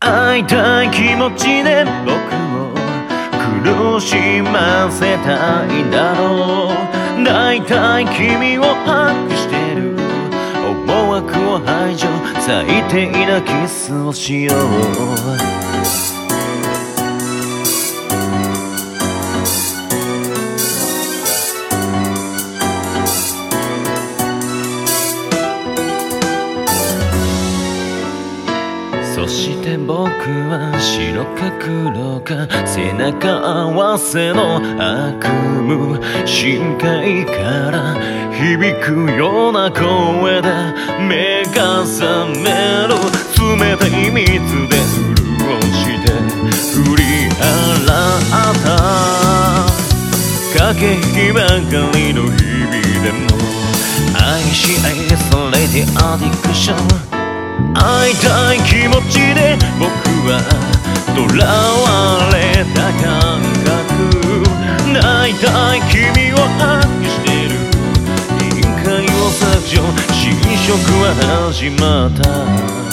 会いたい気持ちで僕を苦しませたいんだろう。だいたい君をハックしてる思惑を排除、最低なキスをしよう。そして僕は白か黒か背中合わせの悪夢、深海から響くような声で目が覚める。冷たい水で潤して振り払った駆け引きばかりの日々でも愛し愛されてアディクション。会いたい気持ちで僕は囚われた感覚。だいたい君をハックしてる委員会を削除、侵食は始まった。